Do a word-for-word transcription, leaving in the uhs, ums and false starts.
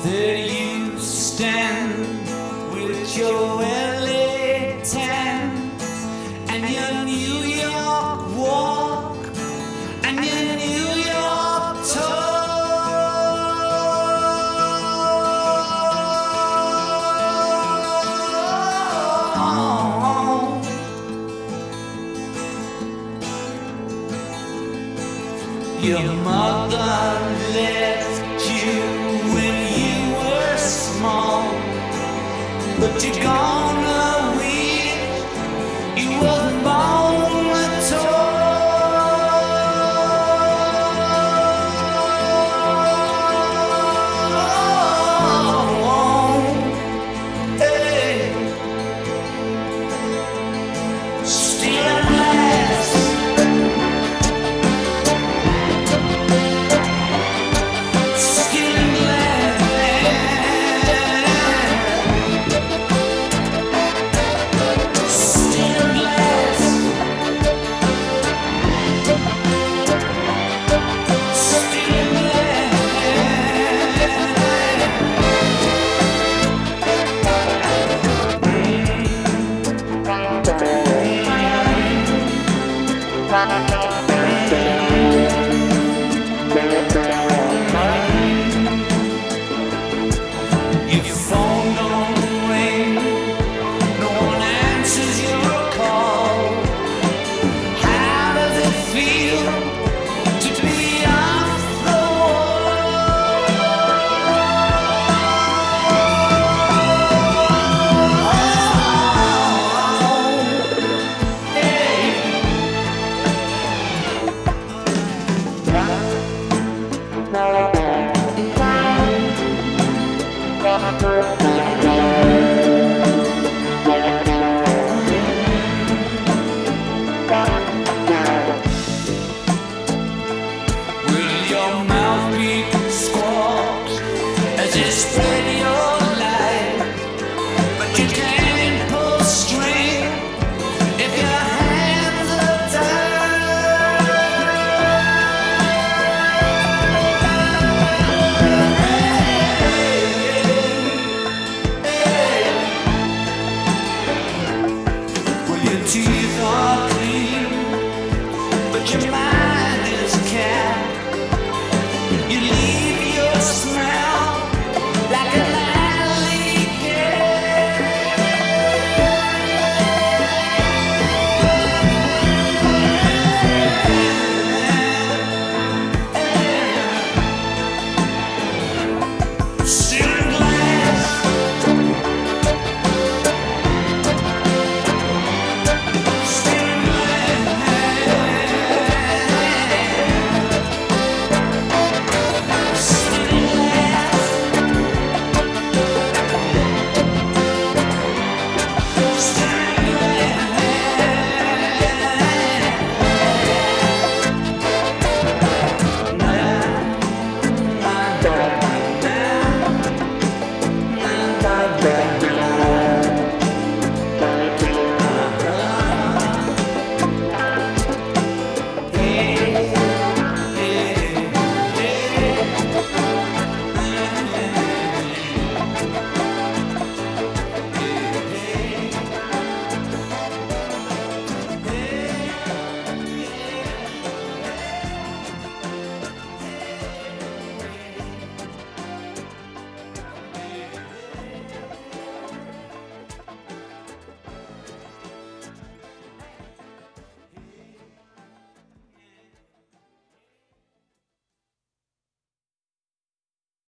There you stand with your L A tan and your New York walk and your New York talk. Your mother left you when you were small, but you're gonna wish you wasn't born at all. Hey. Still at last. Your phone don't ring, no one answers your call. How does it feel to be off the wall? Hey. Will your mouth be squashed as you spread your life? But you can't pull string if your hands are tied. Well, your teeth are clean, but your mind